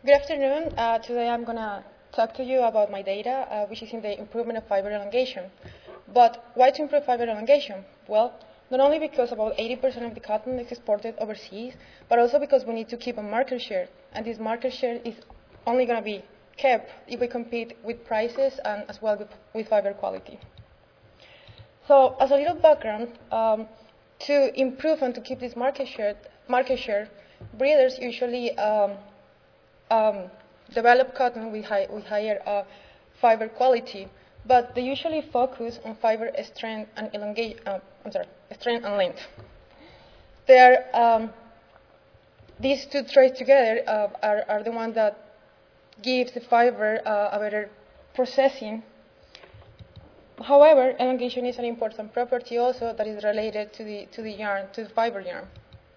Good afternoon. Today I'm going to talk to you about my data, which is in the improvement of fiber elongation. But why to improve fiber elongation? Well, not only because about 80% of the cotton is exported overseas, but also because we need to keep a market share. And this market share is only going to be kept if we compete with prices and as well with fiber quality. So as a little background, to improve and to keep this market share, breeders usually develop cotton with higher fiber quality, but they usually focus on fiber strength and strength and length. These two traits together are the ones that give the fiber a better processing. However, elongation is an important property also that is related to the fiber yarn.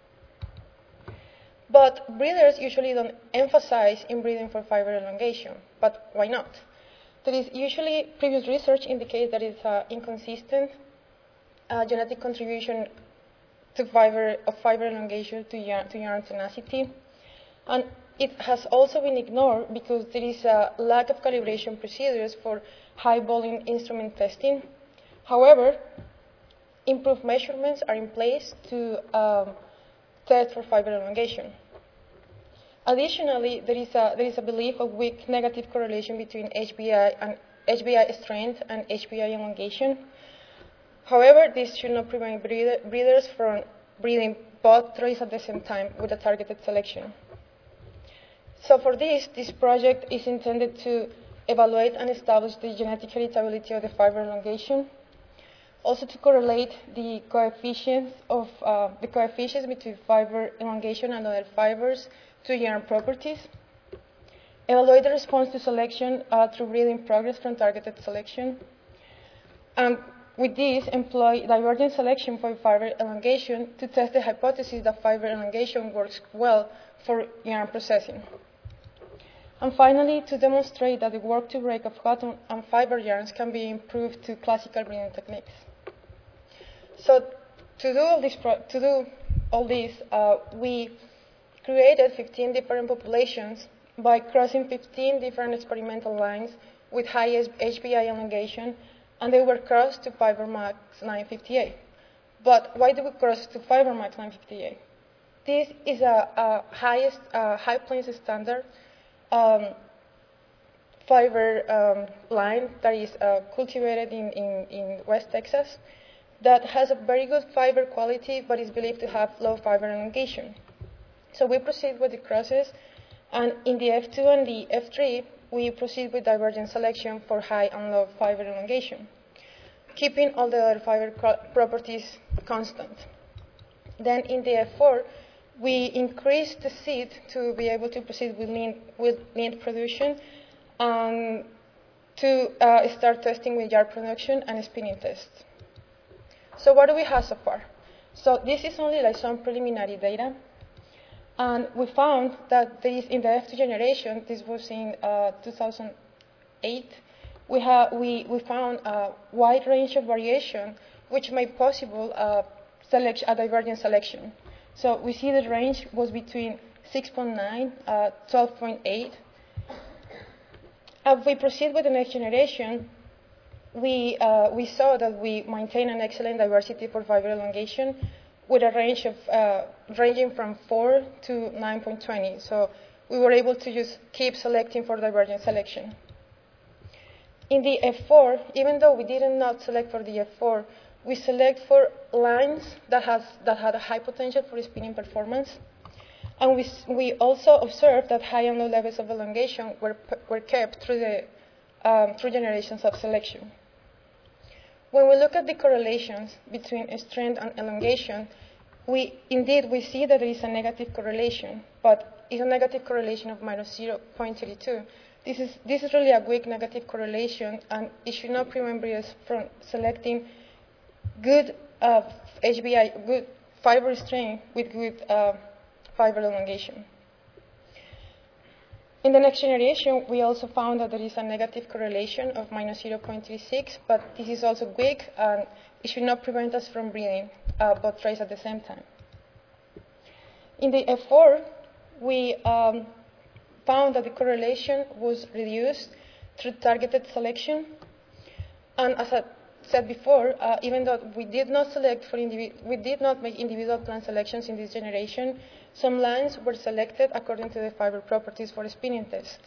But breeders usually don't emphasize in breeding for fiber elongation. But why not? There is usually previous research indicates that it's inconsistent genetic contribution to fiber elongation to yarn tenacity, and it has also been ignored because there is a lack of calibration procedures for high volume instrument testing. However, improved measurements are in place to test for fiber elongation. Additionally, there is a belief of weak negative correlation between HBI strength and HBI elongation. However, this should not prevent breeders from breeding both traits at the same time with a targeted selection. So for this project is intended to evaluate and establish the genetic heritability of the fiber elongation, also to correlate the coefficients between fiber elongation and other fibers to yarn properties, evaluate the response to selection through breeding progress from targeted selection, and with this employ divergent selection for fiber elongation to test the hypothesis that fiber elongation works well for yarn processing. And finally, to demonstrate that the work to break of cotton and fiber yarns can be improved to classical breeding techniques. So to do all this, we created 15 different populations by crossing 15 different experimental lines with highest HBI elongation, and they were crossed to FiberMax 958. But why did we cross to FiberMax 958? This is a high plains standard fiber line that is cultivated in West Texas that has a very good fiber quality but is believed to have low fiber elongation. So we proceed with the crosses, and in the F2 and the F3 we proceed with divergent selection for high and low fiber elongation, keeping all the other fiber properties constant. Then in the F4 we increase the seed to be able to proceed with lean production and to start testing with yard production and spinning tests. So what do we have so far? So this is only like some preliminary data, and we found that there is in the F2 generation, this was in 2008, we found a wide range of variation which made possible a divergent selection. So we see the range was between 6.9, 12.8. As we proceed with the next generation, we saw that we maintain an excellent diversity for fiber elongation with a range of ranging from 4 to 9.20. So we were able to just keep selecting for divergent selection. In the F4, even though we did not select for the F4, we select for lines that had a high potential for spinning performance, and we also observed that high and low levels of elongation were kept through generations of selection. When we look at the correlations between strength and elongation, we see that there is a negative correlation, but it's a negative correlation of minus 0.32. This is really a weak negative correlation, and it should not prevent breeders from selecting good good fiber strength with good fiber elongation. In the next generation, we also found that there is a negative correlation of minus 0.36, but this is also weak, and it should not prevent us from breeding both traits at the same time. In the F4, we found that the correlation was reduced through targeted selection. And as I said before, even though we did not make individual plant selections in this generation, some lines were selected according to the fiber properties for a spinning test.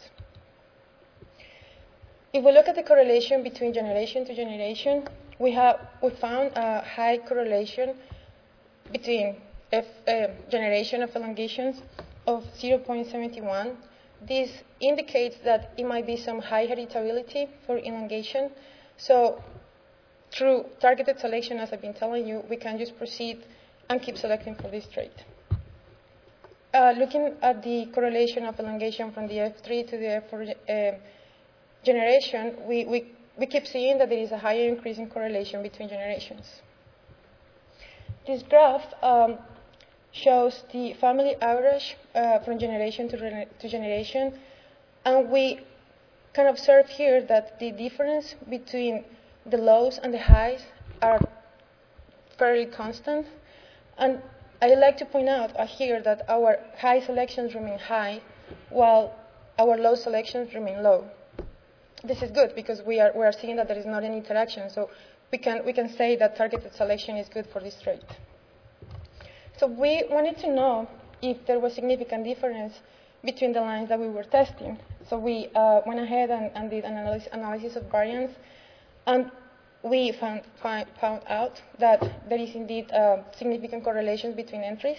If we look at the correlation between generation to generation, we found a high correlation between generation of elongations of 0.71. This indicates that it might be some high heritability for elongation. So through targeted selection, as I've been telling you, we can just proceed and keep selecting for this trait. Looking at the correlation of elongation from the F3 to the F4 generation, we keep seeing that there is a higher increase in correlation between generations. This graph shows the family average from generation to generation, and we can observe here that the difference between the lows and the highs are fairly constant. And I'd like to point out here that our high selections remain high, while our low selections remain low. This is good because we are seeing that there is not any interaction, so we can say that targeted selection is good for this trait. So we wanted to know if there was significant difference between the lines that we were testing. So we went ahead and did an analysis of variance, and we found out that there is indeed significant correlations between entries.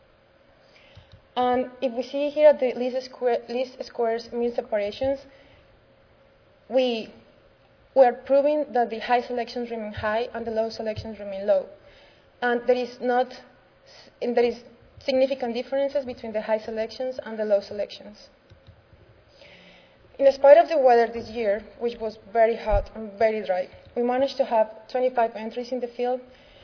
And if we see here the least squares mean separations, we are proving that the high selections remain high and the low selections remain low. And there is significant differences between the high selections and the low selections. In spite of the weather this year, which was very hot and very dry, we managed to have 25 entries in the field,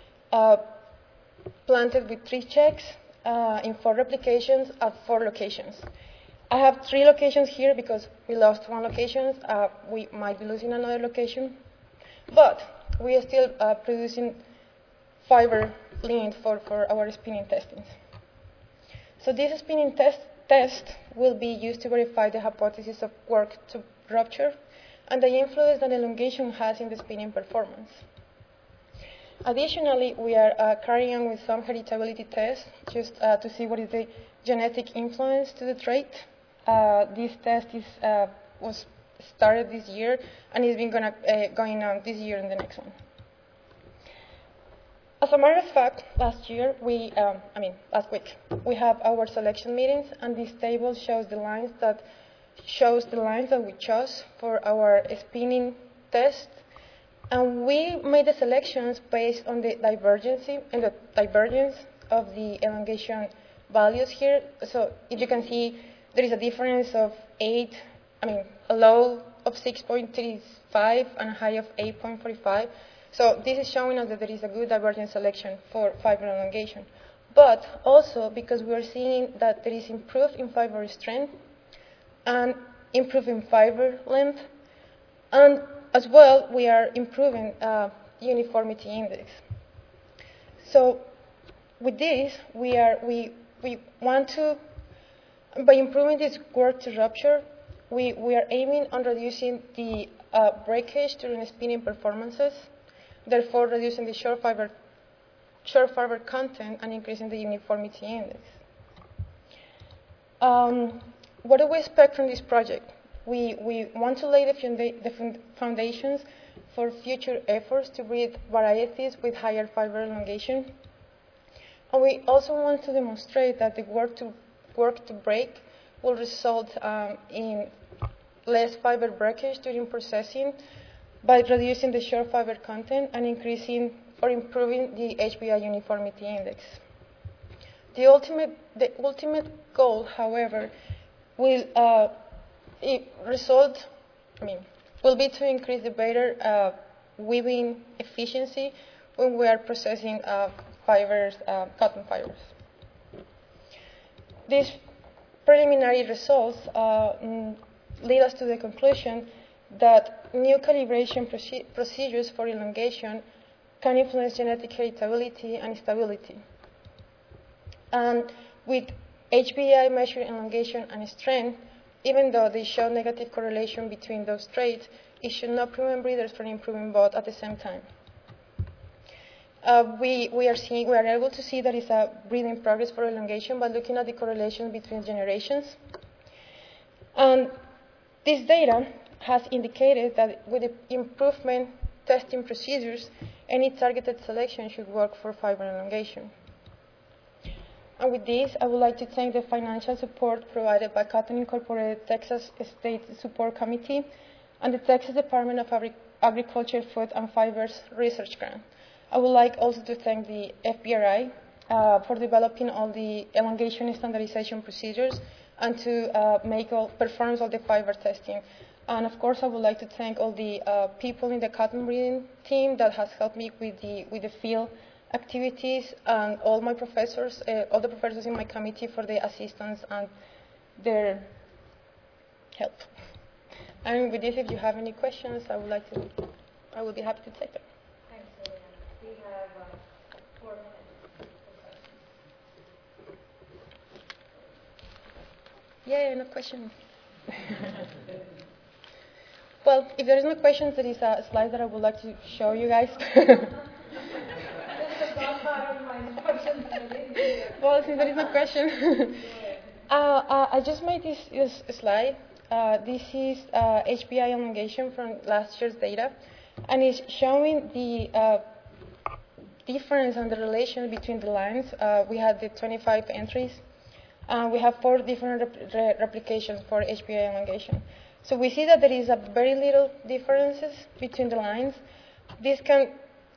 planted with 3 checks in 4 replications at 4 locations. I have 3 locations here because we lost 1 location. We might be losing another location. But we are still producing fiber lint for our spinning testings. So this spinning test will be used to verify the hypothesis of work to rupture and the influence that elongation has in the spinning performance. Additionally, we are carrying on with some heritability tests just to see what is the genetic influence to the trait. This test was started this year and it's been going on this year and the next one. As a matter of fact, last week, we have our selection meetings, and this table shows the lines that we chose for our spinning test. And we made the selections based on the divergence of the elongation values here. So if you can see, there is a difference of a low of 6.35 and a high of 8.45. So this is showing us that there is a good divergent selection for fiber elongation. But also because we are seeing that there is improved in fiber strength and improving fiber length, and as well we are improving uniformity index. So with this, we want to, by improving this work to rupture, we are aiming on reducing the breakage during spinning performances, therefore reducing the short fiber content and increasing the uniformity index. What do we expect from this project? We want to lay the foundations for future efforts to breed varieties with higher fiber elongation. And we also want to demonstrate that the work to break will result in less fiber breakage during processing by reducing the short fiber content and increasing or improving the HBI uniformity index. The ultimate goal, however, will be to increase the better weaving efficiency when we are processing cotton fibers. These preliminary results lead us to the conclusion that new calibration procedures for elongation can influence genetic heritability and stability. And with HBI measured elongation and strength, even though they show negative correlation between those traits, it should not prevent breeders from improving both at the same time. We are able to see there is a breeding progress for elongation by looking at the correlation between generations. And this data has indicated that with the improvement testing procedures, any targeted selection should work for fiber elongation. And with this, I would like to thank the financial support provided by Cotton Incorporated Texas State Support Committee and the Texas Department of Agriculture, Food, and Fibers Research Grant. I would like also to thank the FBRI for developing all the elongation standardization procedures and to perform all the fiber testing. And of course, I would like to thank all the people in the cotton breeding team that has helped me with the field activities, and all my professors, all the professors in my committee for their assistance and their help. And with this, if you have any questions, I would be happy to take them. Thanks, Liliana. We have 4 minutes for questions. Yeah, no questions. Well, if there is no questions, there is a slide that I would like to show you guys. Well, since there is no question, I just made this slide. This is HBI elongation from last year's data, and it's showing the difference and the relation between the lines. We had the 25 entries. We have 4 different replications for HBI elongation. So we see that there is a very little differences between the lines. This can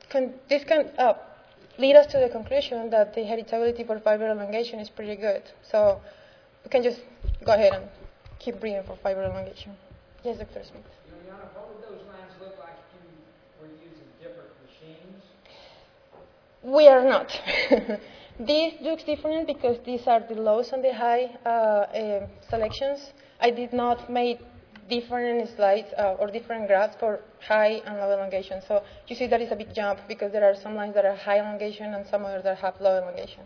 lead us to the conclusion that the heritability for fiber elongation is pretty good. So we can just go ahead and keep breeding for fiber elongation. Yes, Dr. Smith. Juliana, what would those lines look like if you were using different machines? We are not. This looks different because these are the lows and the high selections. I did not make different slides or different graphs for high and low elongation. So you see that is a big jump because there are some lines that are high elongation and some others that have low elongation.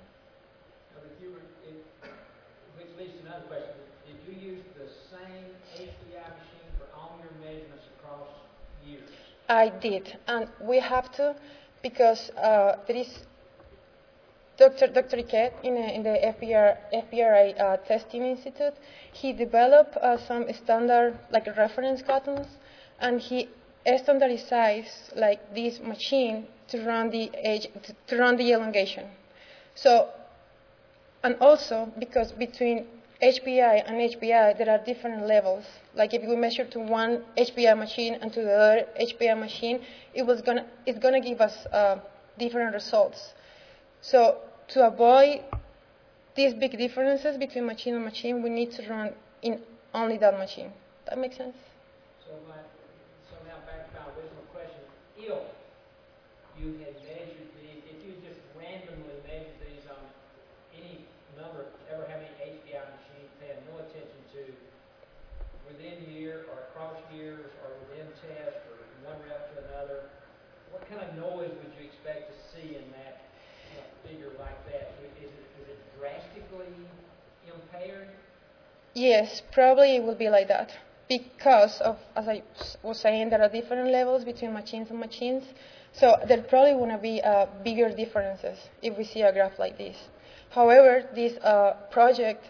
Which leads to another question. Did you use the same HBI machine for all your measurements across years? I did, and we have to because there is Dr. Riquet in the FBRI Testing Institute. He developed some standard, like reference cottons, and he standardized like this machine to run the elongation. So, and also because between HBI and HBI there are different levels. Like if we measure to one HBI machine and to the other HBI machine, it's gonna give us different results. So to avoid these big differences between machine and machine, we need to run in only that machine. That makes sense? So now back to my original question. If you had measured these, if you just randomly measured these on any number, ever how many HBI machines, paying no attention to within year or across years or within test or one rep to another, what kind of noise would you expect to see in that figure like that? Is it drastically impaired? Yes, probably it will be like that. Because of, as I was saying, there are different levels between machines and machines. So there probably want to be bigger differences if we see a graph like this. However, this project,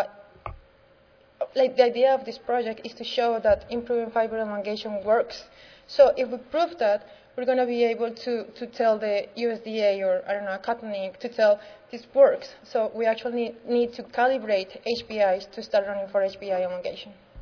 like the idea of this project is to show that improving fiber elongation works. So if we prove that, we're going to be able to tell the USDA or, I don't know, Cotton Inc. to tell this works. So we actually need to calibrate HBIs to start running for HBI elongation.